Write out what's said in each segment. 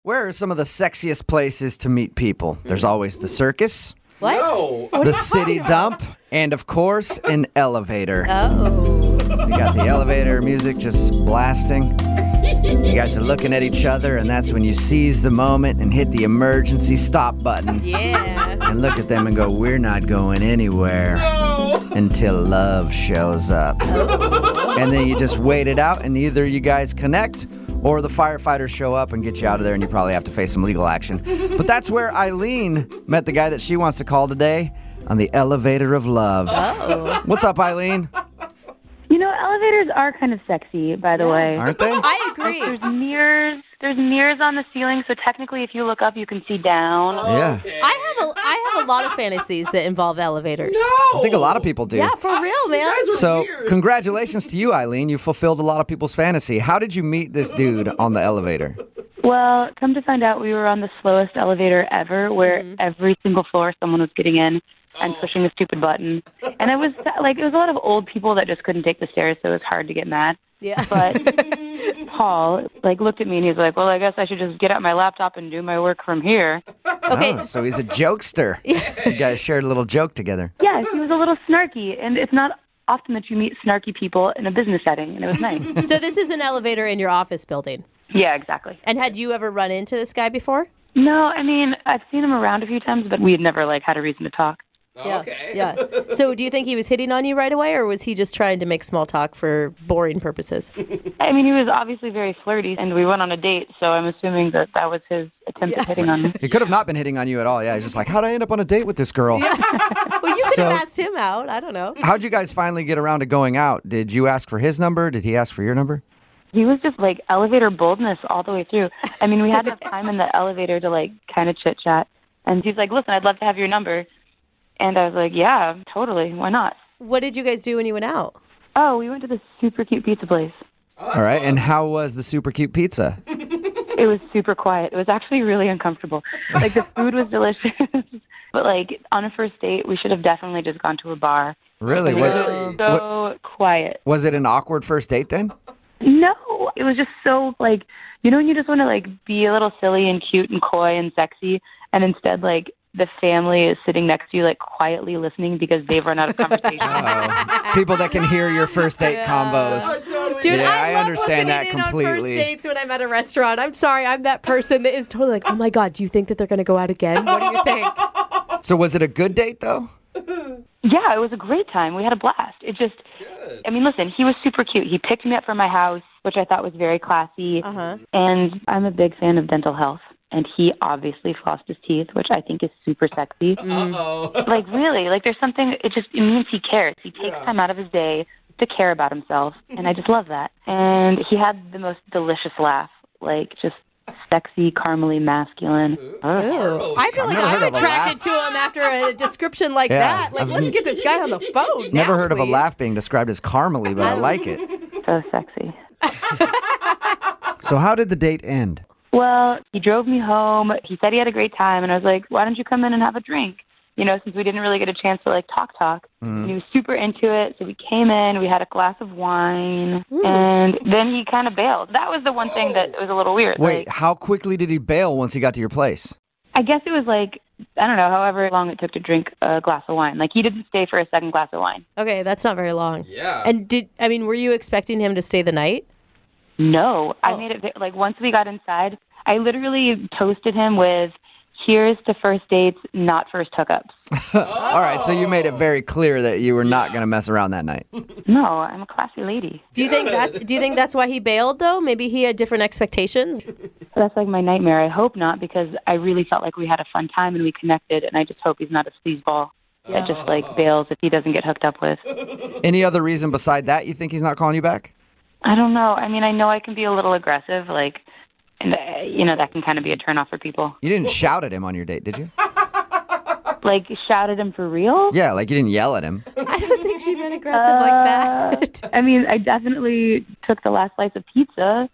Where are some of the sexiest places to meet people? There's always the circus, What? No. the city dump, and of course, an elevator. Oh. We got the elevator music just blasting. You guys are looking at each other, and that's when you seize the moment and hit the emergency stop button. Yeah. And look at them and go, we're not going anywhere until love shows up. And then you just wait it out, and either you guys connect or the firefighters show up and get you out of there, and you probably have to face some legal action. But that's where Eileen met the guy that she wants to call today on the elevator of love. Oh. What's up, Eileen? You know, elevators are kind of sexy, by the way. Aren't they? I agree. There's mirrors. There's mirrors on the ceiling, so technically, if you look up, you can see down. Yeah. Okay. I have a lot of fantasies that involve elevators. I think a lot of people do. Yeah, for real, man. guys are So, weird. congratulations to you, Eileen. You fulfilled a lot of people's fantasy. How did you meet this dude on the elevator? Well, come to find out, we were on the slowest elevator ever, where every single floor someone was getting in and pushing a stupid button. And it was like, it was a lot of old people that just couldn't take the stairs, so it was hard to get mad. Yeah. But Paul, looked at me and he was like, well, I guess I should just get out my laptop and do my work from here. Okay. Oh, so he's a jokester. You guys shared a little joke together. Yes, he was a little snarky, and it's not often that you meet snarky people in a business setting, and it was nice. So this is an elevator in your office building. Yeah, exactly. And had you ever run into this guy before? No, I mean, I've seen him around a few times, but we had never, had a reason to talk. Yeah. Okay. Yeah. So do you think he was hitting on you right away, or was he just trying to make small talk for boring purposes? I mean, he was obviously very flirty, and we went on a date, so I'm assuming that that was his attempt at hitting on me. He could have not been hitting on you at all. Yeah, he's just like, how'd I end up on a date with this girl? Well, you could So- have asked him out. I don't know. How'd you guys finally get around to going out? Did you ask for his number? Did he ask for your number? He was just, elevator boldness all the way through. I mean, we had enough time in the elevator to, kind of chit-chat. And he's like, listen, I'd love to have your number. And I was like, yeah, totally. Why not? What did you guys do when you went out? Oh, we went to this super cute pizza place. All right, and how was the super cute pizza? It was super quiet. It was actually really uncomfortable. The food was delicious. But, on a first date, we should have definitely just gone to a bar. Really? It was so quiet. Was it an awkward first date then? No, it was just so, when you just want to, be a little silly and cute and coy and sexy, and instead, the family is sitting next to you, quietly listening because they've run out of conversation. People that can hear your first date combos. Totally. Dude, Yeah, I I love understand that listening in on completely. first dates when I'm at a restaurant. I'm sorry, I'm that person that is totally oh my God, do you think that they're going to go out again? What do you think? So was it a good date though? Yeah, it was a great time. We had a blast. I mean, listen, he was super cute. He picked me up from my house, which I thought was very classy. Uh-huh. And I'm a big fan of dental health. And he obviously flossed his teeth, which I think is super sexy. Uh-oh. Really, there's something, it means he cares. He takes time out of his day to care about himself. And I just love that. And he had the most delicious laugh, just sexy, caramely, masculine. Ooh. I feel like never heard I'm of a attracted to him after a description like Yeah. that. Let's get this guy on the phone. Never now, heard of a please. laugh being described as caramely, but I like it. So sexy. So how did the date end? Well, he drove me home. He said he had a great time. And I was like, why don't you come in and have a drink? Since we didn't really get a chance to talk. And he was super into it. So we came in, we had a glass of wine, and then he kind of bailed. That was the one thing that was a little weird. Wait, how quickly did he bail once he got to your place? I guess it was I don't know, however long it took to drink a glass of wine. He didn't stay for a second glass of wine. Okay, that's not very long. Yeah. And were you expecting him to stay the night? No, I made it, once we got inside, I literally toasted him with, here's to first dates, not first hookups. All right, so you made it very clear that you were not going to mess around that night. No, I'm a classy lady. Do you think that's why he bailed though? Maybe he had different expectations? That's my nightmare. I hope not, because I really felt like we had a fun time and we connected, and I just hope he's not a sleazeball that just bails if he doesn't get hooked up with. Any other reason beside that you think he's not calling you back? I don't know. I mean, I know I can be a little aggressive, and that can kind of be a turnoff for people. You didn't shout at him on your date, did you? Shout at him for real? Yeah, you didn't yell at him. I don't think she'd been aggressive like that. I mean, I definitely took the last slice of pizza.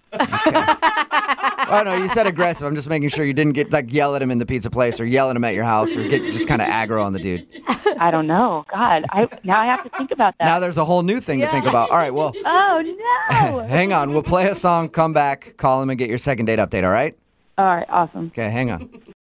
Oh, no, you said aggressive. I'm just making sure you didn't get, yell at him in the pizza place or yell at him at your house or get just kind of aggro on the dude. I don't know. God, now I have to think about that. Now there's a whole new thing to think about. All right, well, Oh, no. hang on. We'll play a song, come back, call him, and get your second date update, all right? All right, awesome. Okay, hang on.